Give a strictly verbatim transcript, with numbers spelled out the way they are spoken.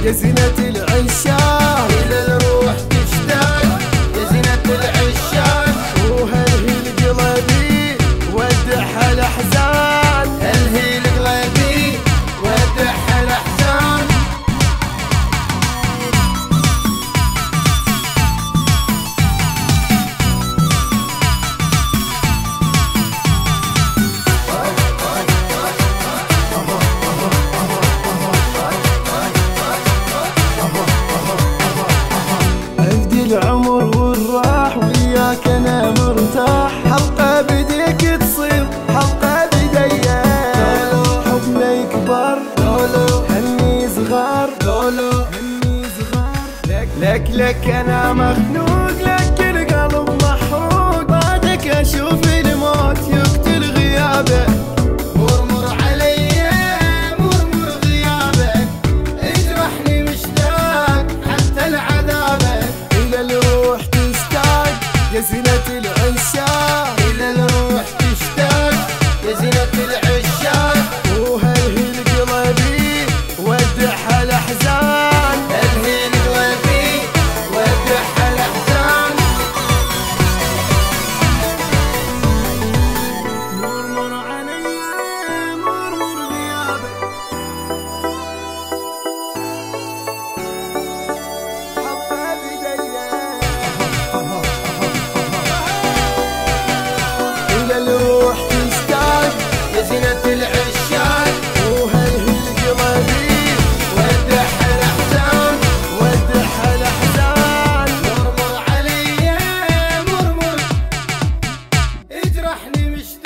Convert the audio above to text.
يا زينة العشاق، إلى الروح تشتاق يا زينة العشاق. وهالهيل قلبي ودعها الأحزان، هالهيل قلبي ودعها الأحزان. العمر والراح وياك انا مرتاح، حلقة بديك تصير حلقة بديا، حبنا يكبر هني صغار، هني صغار. لك لك لك انا مخنوق، لك القلب محروق، بعدك اشوف الموت يقتل غيابك. مرمر علي مرمر غيابك، اجرحني مشتاق حتى لعذابك. إلى الروح تشتاق يا زينة العشاق، إلى الروح تشتاق يا زينة العشاق. وهالهيل قلبي ودعها الأحزان، هالهيل قلبي ودعها الأحزان. مرمر علي مرمر غيابك، حبة بديا. إلى الروح تشتاق يا زينة العشاق، وهالهيل قلبي ودعها الأحزان. ودعها الأحزان. مرمر علي مرمر اجرحني مشتاق